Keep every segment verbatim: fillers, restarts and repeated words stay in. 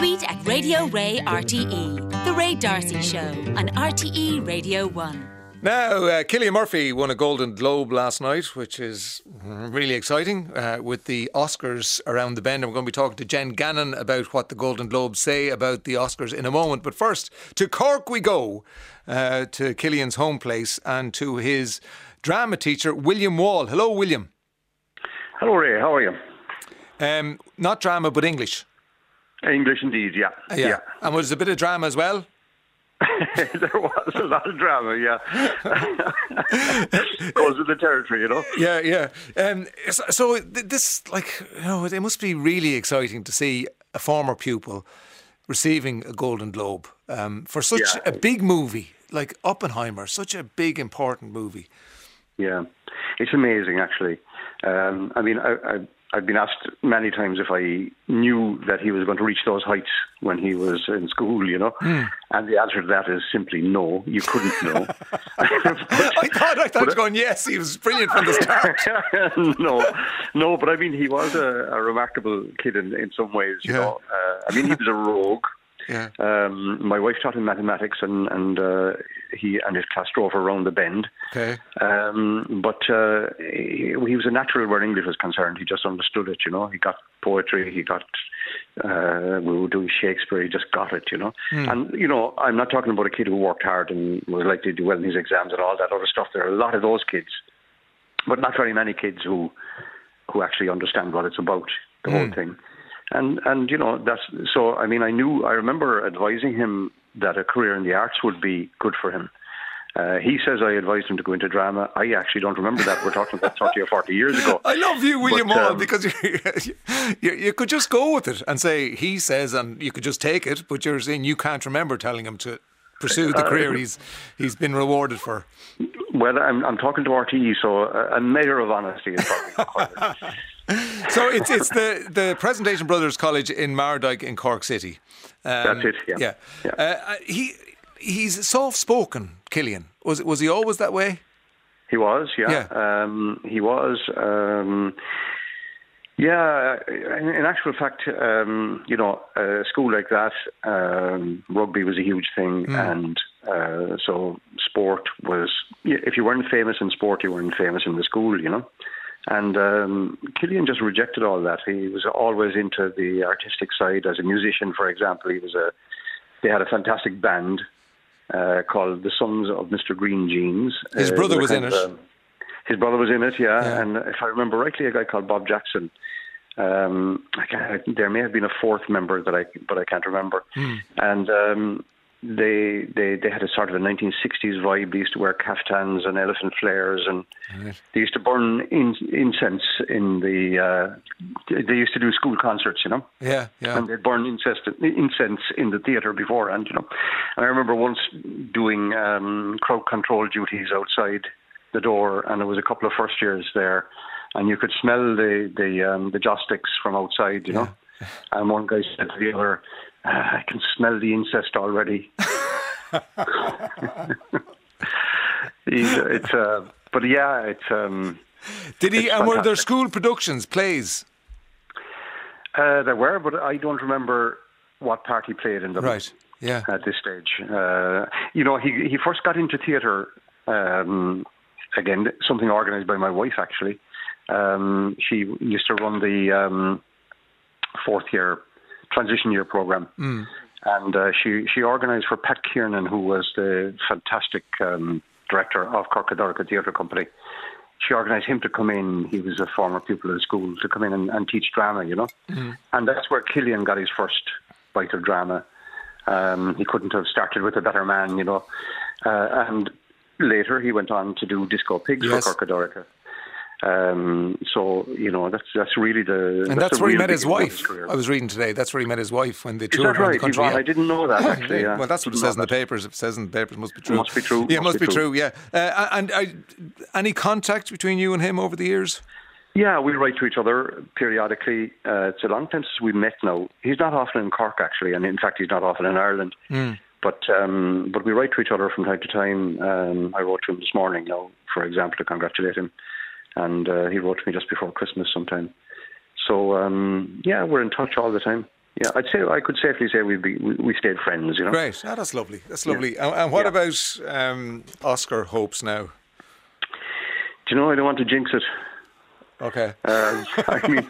Tweet at Radio Ray R T E. The Ray D'Arcy Show on R T E Radio one. Now, uh, Cillian Murphy won a Golden Globe last night, which is really exciting, uh, with the Oscars around the bend. And we're going to be talking to Jen Gannon about what the Golden Globes say about the Oscars in a moment. But first, to Cork we go, uh, to Cillian's home place and to his drama teacher, William Wall. Hello, William. Hello, Ray. How are you? Um, not drama, but English. English indeed, yeah. Uh, yeah. yeah. And was there a bit of drama as well? There was a lot of drama, yeah. Goes with the territory, you know. Yeah, yeah. Um, so, so this, like, you know, it must be really exciting to see a former pupil receiving a Golden Globe um, for such yeah. a big movie like Oppenheimer, such a big, important movie. Yeah, it's amazing, actually. Um, I mean, I, I, I've been asked many times if I knew that he was going to reach those heights when he was in school, you know. Mm. And the answer to that is simply no. You couldn't know. but, I thought I thought you were going, yes, he was brilliant from the start. no, no, but I mean, he was a, a remarkable kid in, in some ways, you yeah. know. Uh, I mean, he was a rogue. Yeah. Um, my wife taught him mathematics, and and uh, he and his class drove around the bend. Okay. Um, but uh, he, he was a natural where English was concerned. He just understood it, you know. He got poetry. He got uh, we were doing Shakespeare. He just got it, you know. Mm. And you know, I'm not talking about a kid who worked hard and was likely to do well in his exams and all that other stuff. There are a lot of those kids, but not very many kids who who actually understand what it's about. The mm. whole thing. And, and you know, that's so, I mean, I knew, I remember advising him that a career in the arts would be good for him. Uh, he says I advised him to go into drama. I actually don't remember that. We're talking about thirty or forty years ago. I love you, William but, Wall, um, because you, you, you could just go with it and say, he says, and you could just take it, but you're saying you can't remember telling him to pursue the uh, career he's he's been rewarded for. Well, I'm, I'm talking to R T E, so a, a measure of honesty is probably required. So it's it's the, the Presentation Brothers College in Mardyke in Cork City. Um, That's it, yeah. Yeah. yeah. Uh, he he's soft spoken, Cillian. Was was he always that way? He was, yeah. yeah. Um, he was. Um, yeah, in, in actual fact, um, you know, a school like that, um, rugby was a huge thing, mm. and uh, so sport was. If you weren't famous in sport, you weren't famous in the school, you know. And um, Cillian just rejected all that. He was always into the artistic side. As a musician, for example, he was a. They had a fantastic band uh, called the Sons of Mister Green Jeans. His brother uh, was in it. Um, his brother was in it, yeah. yeah. And if I remember rightly, a guy called Bob Jackson. Um, I can't, there may have been a fourth member that I, but I can't remember. Mm. And um, they they they had a sort of a nineteen sixties vibe. They used to wear caftans and elephant flares, and right. they used to burn in, incense in the. Uh, they used to do school concerts, you know. Yeah, yeah. And they'd burn incense, incense in the theatre beforehand, you know. And I remember once doing um, crowd control duties outside the door, and there was a couple of first years there, and you could smell the the um, the joss sticks from outside, you know. Yeah. And one guy said to the other, I can smell the incest already. it's, uh, but yeah, it's. Um, Did he? it's and were there fantastic. school productions, plays? Uh, there were, but I don't remember what part he played in them. Right. Yeah. At this stage, uh, you know, he he first got into theatre. Um, again, something organised by my wife. Actually, um, she used to run the um, fourth year. transition year program, mm. and uh, she she organised for Pat Kiernan, who was the fantastic um, director of Corcadorica Theatre Company. She organised him to come in. He was a former pupil in school, to come in and, and teach drama, you know. Mm. And that's where Cillian got his first bite of drama. Um, he couldn't have started with a better man, you know. Uh, and later he went on to do Disco Pigs yes. for Corcadorica. Um, so, you know, that's that's really the... And that's, that's where he met his wife. His I was reading today, that's where he met his wife when they Is toured that around right, the country. Yvonne? Yeah. I didn't know that, actually. Yeah. Well, that's what it says in the papers. If it says in the papers, it must be true. It must be true. Yeah, it must, must be, be true, true, yeah. Uh, and uh, any contact between you and him over the years? Yeah, we write to each other periodically. Uh, it's a long time since we met now. He's not often in Cork, actually, and in fact, he's not often in Ireland. Mm. But um, but we write to each other from time to time. Um, I wrote to him this morning, now, for example, to congratulate him. And uh, he wrote to me just before Christmas sometime. So, um, yeah, we're in touch all the time. Yeah, I'd say I could safely say we we, we stayed friends. You know. Great. Oh, that's lovely. That's lovely. Yeah. And, and what yeah. about um, Oscar hopes now? Do you know, I don't want to jinx it. Okay. Uh, I mean,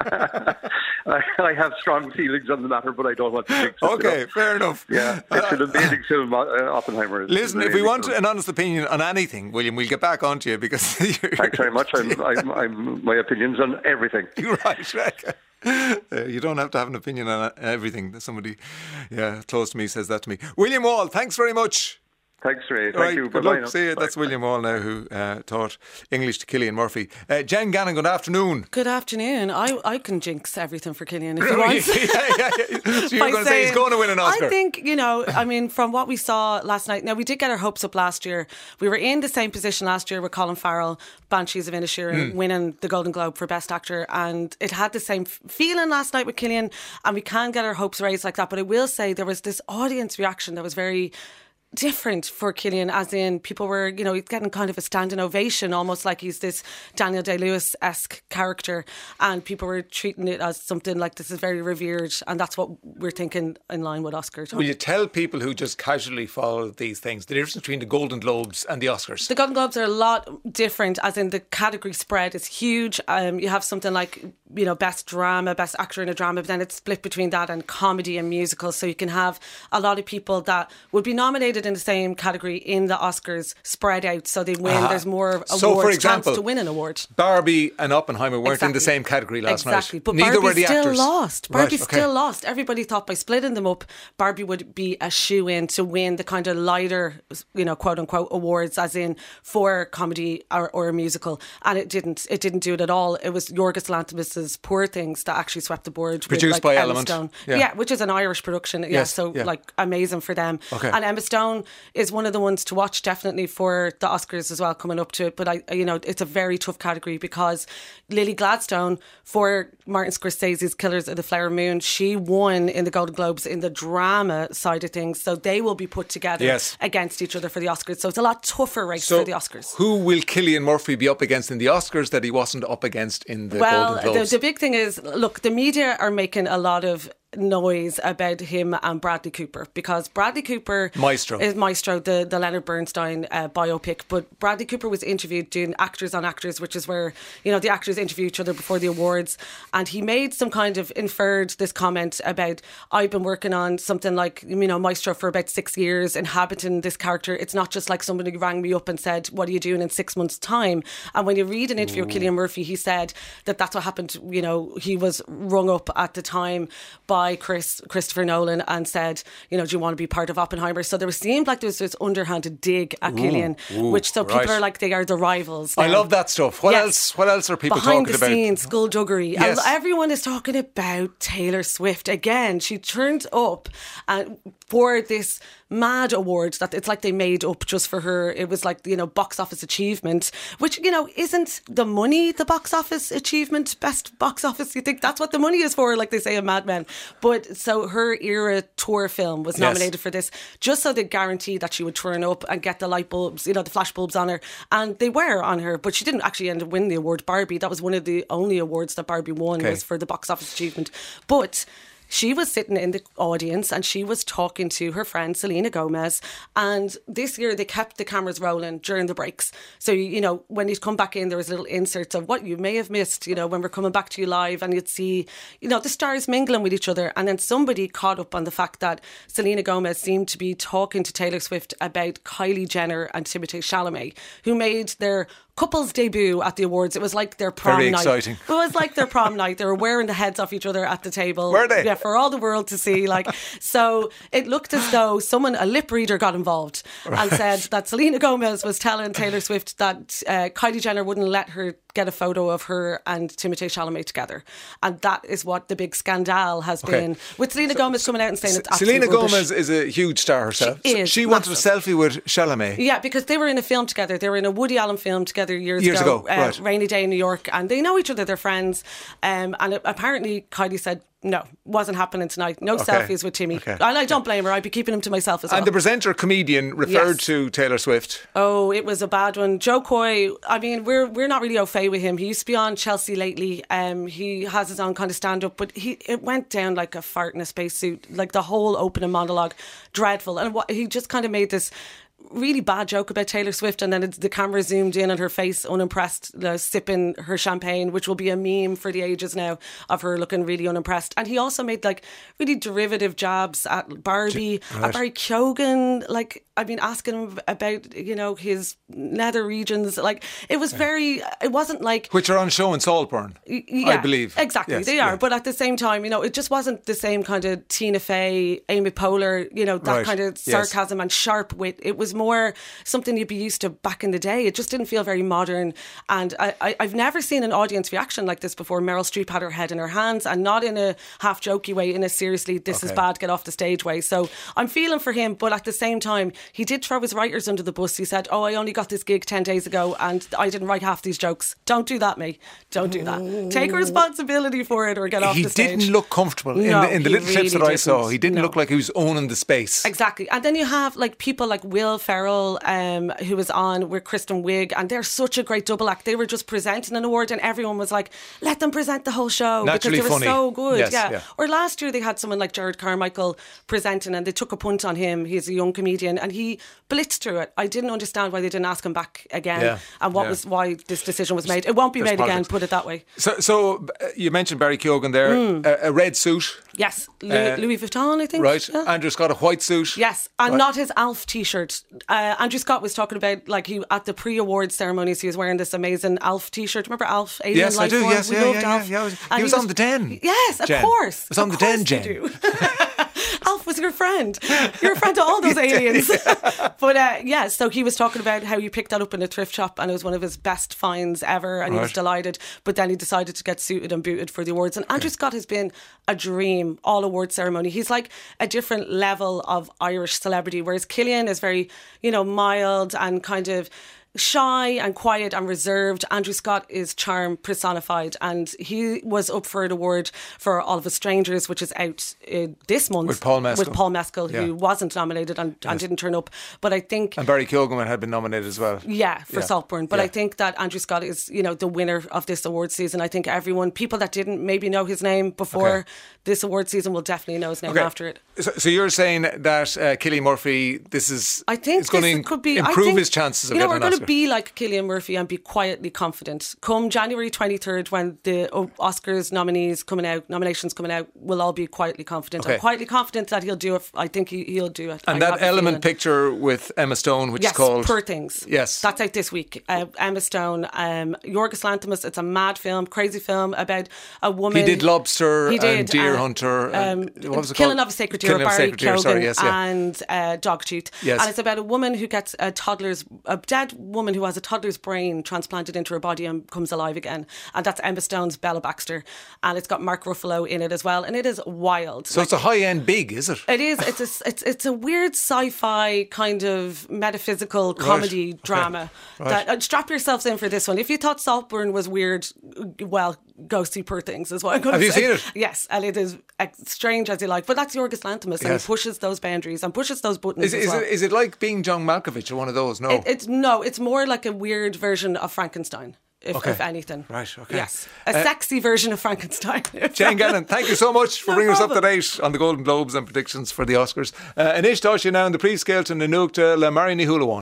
I, I have strong feelings on the matter, but I don't want to jinx it. Okay, you know? fair enough. Yeah, it's an amazing film, uh, Oppenheimer. Listen, if we want film. an honest opinion on anything, William, we'll get back onto you because. You're Thanks very much. I'm, I'm, I'm, my opinions on everything. Right, right. Uh, you don't have to have an opinion on everything. Somebody, yeah, close to me says that to me. William Wall, thanks very much. Thanks, Ray. Thank right, you. Good Bye-bye luck. See you. That's William Wall now, who uh, taught English to Cillian Murphy. Uh, Jen Gannon, good afternoon. Good afternoon. I, I can jinx everything for Cillian if you want. yeah, yeah, yeah. So you're going to say he's going to win an Oscar? I think, you know, I mean, from what we saw last night, now we did get our hopes up last year. We were in the same position last year with Colin Farrell, Banshees of Inisherin, mm. winning the Golden Globe for Best Actor, and it had the same feeling last night with Cillian, and we can get our hopes raised like that. But I will say there was this audience reaction that was very different for Cillian, as in people were, you know, he's getting kind of a standing ovation, almost like he's this Daniel Day-Lewis-esque character, and people were treating it as something like this is very revered, and that's what we're thinking in line with Oscar. Will you tell people who just casually follow these things the difference between the Golden Globes and the Oscars? The Golden Globes are a lot different, as in the category spread is huge. Um, you have something like, you know, Best Drama, Best Actor in a Drama, but then it's split between that and comedy and musical, so you can have a lot of people that would be nominated in the same category in the Oscars spread out, so they win. Uh-huh. There's more awards, so for example, chance to win an award. Barbie and Oppenheimer weren't exactly. in the same category last exactly. night. But Neither Barbie were the still actors. lost. Barbie right, okay. still lost. Everybody thought by splitting them up, Barbie would be a shoe-in to win the kind of lighter, you know, quote unquote awards, as in for comedy or, or a musical, and it didn't. It didn't do it at all. It was Yorgos Lanthimos' Poor Things that actually swept the board. Produced with, like, by Emma Element, Stone. Yeah. yeah, which is an Irish production. Yeah, yes, so yeah. like amazing for them. Okay. And Emma Stone is one of the ones to watch definitely for the Oscars as well coming up to it. But I, you know, it's a very tough category because Lily Gladstone for Martin Scorsese's Killers of the Flower Moon, she won in the Golden Globes in the drama side of things. So they will be put together yes. against each other for the Oscars. So it's a lot tougher race so for the Oscars. Who will Cillian Murphy be up against in the Oscars that he wasn't up against in the well, Golden Globes? The, the big thing is, look, the media are making a lot of noise about him and Bradley Cooper, because Bradley Cooper Maestro is Maestro, the, the Leonard Bernstein uh, biopic, but Bradley Cooper was interviewed doing Actors on Actors, which is where, you know, the actors interview each other before the awards, and he made some kind of inferred this comment about, I've been working on something like, you know, Maestro for about six years, inhabiting this character. It's not just like somebody rang me up and said, what are you doing in six months time? And when you read an interview with Cillian Murphy, he said that that's what happened. You know, he was rung up at the time by by Chris Christopher Nolan and said, you know, do you want to be part of Oppenheimer? So there seemed like there was this underhanded dig at ooh, Cillian, ooh, which so people right. are like, they are the rivals now. I love that stuff. What yes. else? What else are people behind talking the about? Behind the scenes, skullduggery. Yes. Everyone is talking about Taylor Swift again. She turned up and for this mad award that it's like they made up just for her. It was like, you know, box office achievement, which, you know, isn't the money the box office achievement, best box office? You think that's what the money is for, like they say in Mad Men. But so her era tour film was nominated yes. for this, just so they guaranteed that she would turn up and get the light bulbs, you know, the flash bulbs on her. And they were on her, but she didn't actually end up winning the award. Barbie, that was one of the only awards that Barbie won, okay. was for the box office achievement. But she was sitting in the audience and she was talking to her friend Selena Gomez, and this year they kept the cameras rolling during the breaks. So, you know, when you'd come back in, there was little inserts of what you may have missed, you know, when we're coming back to you live, and you'd see, you know, the stars mingling with each other. And then somebody caught up on the fact that Selena Gomez seemed to be talking to Taylor Swift about Kylie Jenner and Timothée Chalamet, who made their couple's debut at the awards. It was like their prom Very night. exciting. It was like their prom night. They were wearing the heads off each other at the table. Were they? Yeah, for all the world to see. Like, so it looked as though someone, a lip reader, got involved right. and said that Selena Gomez was telling Taylor Swift that uh, Kylie Jenner wouldn't let her get a photo of her and Timothée Chalamet together, and that is what the big scandal has okay. been, with Selena so, Gomez coming out and saying it's Selena Gomez rubbish. Is a huge star herself. She, is she wanted a selfie with Chalamet. Yeah, because they were in a film together. They were in a Woody Allen film together years, years ago, ago uh, right. Rainy Day in New York, and they know each other. They're friends, um, and it, apparently Kylie said no, wasn't happening tonight. No Okay. selfies with Timmy. Okay. And I don't blame her. I'd be keeping him to myself as well. And the presenter comedian referred Yes. to Taylor Swift. Oh, it was a bad one. Joe Coy, I mean, we're we're not really au fait with him. He used to be on Chelsea lately. Um, he has his own kind of stand-up, but he it went down like a fart in a spacesuit. Like the whole opening monologue, dreadful. And what he just kind of made this really bad joke about Taylor Swift, and then it's, the camera zoomed in on her face, unimpressed, uh, sipping her champagne, which will be a meme for the ages now of her looking really unimpressed. And he also made like really derivative jabs at Barbie, Right. at Barry Keoghan, like, I mean, asking him about, you know, his nether regions. Like, it was very, it wasn't like... Which are on show in Saltburn, Yeah, I believe. Exactly, Yes, they are. yeah. But at the same time, you know, it just wasn't the same kind of Tina Fey, Amy Poehler, you know, that Right, kind of yes. sarcasm and sharp wit. It was more something you'd be used to back in the day. It just didn't feel very modern. And I, I, I've never seen an audience reaction like this before. Meryl Streep had her head in her hands, and not in a half jokey way, in a seriously, this is Okay. bad, get off the stage way. So I'm feeling for him, but at the same time, he did throw his writers under the bus. He said, oh, I only got this gig ten days ago and I didn't write half these jokes. Don't do that, mate. Don't do that. Take responsibility for it or get off He the stage. didn't look comfortable in No, the, in the he little clips really that I saw. didn't. He didn't No. look like he was owning the space. Exactly. And then you have like people like Will Ferrell, um, who was on with Kristen Wiig, and they're such a great double act. They were just presenting an award and everyone was like, let them present the whole show Naturally because they were funny. so good. Yes, yeah. yeah. Or last year they had someone like Jared Carmichael presenting and they took a punt on him. He's a young comedian and he blitzed through it. I didn't understand why they didn't ask him back again Yeah, and what yeah. was why this decision was made. It won't be There's made again, politics. put it that way. So, so uh, you mentioned Barry Keoghan there, a, a red suit, Yes. Louis, Uh, Louis Vuitton, I think. right? Yeah. Andrew Scott, a white suit. Yes, and Right. not his Alf T-shirt. Uh, Andrew Scott was talking about like he at the pre-awards ceremonies he was wearing this amazing Alf T-shirt. Remember Alf? Alien Yes, I do, Lifeform? yes, we yeah, loved yeah, yeah, Alf. yeah. He was- And he was on the Den, Yes, of Jen. course. He was on Of the Den, course Jen. you do. Alf was your friend. You're a friend to all those aliens. But uh, yeah, so he was talking about how he picked that up in a thrift shop and it was one of his best finds ever and he was Right. delighted. But then he decided to get suited and booted for the awards. And Andrew Scott has been a dream all award ceremony. He's like a different level of Irish celebrity, whereas Cillian is very, you know, mild and kind of shy and quiet and reserved. Andrew Scott is charm personified and he was up for an award for All of Us Strangers, which is out uh, this month With Paul Mescal. with Paul Mescal, Yeah. who wasn't nominated and, and didn't turn up. But I think And Barry Keoghan had been nominated as well. yeah, for Yeah. Saltburn. But Yeah. I think that Andrew Scott is, you know, the winner of this award season. I think everyone, people that didn't maybe know his name before Okay. this award season will definitely know his name Okay. after it. So, so you're saying that uh, Cillian Murphy, this is I think it's going this to could be improve I think, his chances of you know, getting we're an going Oscar. to be like Cillian Murphy and be quietly confident. Come January twenty-third, when the oh, Oscars nominees coming out, nominations coming out, we'll all be quietly confident. Okay. I'm quietly confident that he'll do it. I think he, he'll do it. And I that have a Element feeling. picture with Emma Stone, which Yes, is called Poor Things. Yes. That's out this week. Uh, Emma Stone, um, Yorgos Lanthimos. It's a mad film, crazy film about a woman. He did Lobster He did, and Deer uh, Hunter. Um, and, what was it Killing called? of a Sacred Deer, Killing of a Barry Sacred Deer, Keoghan, sorry, yes, yeah. and uh, Dogtooth. Yes. And it's about a woman who gets a toddler's, a dead woman who has a toddler's brain transplanted into her body and comes alive again. And that's Emma Stone's Bella Baxter. And it's got Mark Ruffalo in it as well. And it is wild. So it's a high-end big, is it? It is. It's a. It's it's a weird sci-fi kind of metaphysical comedy Okay. drama. Right. That uh, strap yourselves in for this one. If you thought Saltburn was weird, well, go see Poor Things. Is what I'm going Have to you say. seen it? Yes, and it is as strange as you like. But that's Yorgos Lanthimos, and Yes. he pushes those boundaries and pushes those buttons. Is, as is, well. it, is it like being John Malkovich or one of those? No. It, it's no. It's more like a weird version of Frankenstein. If, Okay. if anything. Right, okay. Yes. A Uh, sexy version of Frankenstein. Jane Gannon, thank you so much for No bringing us up to problem. date on the Golden Globes and predictions for the Oscars. Uh, Anish Doshi now in the pre-scale to Nanookta La Mari Nihulawan.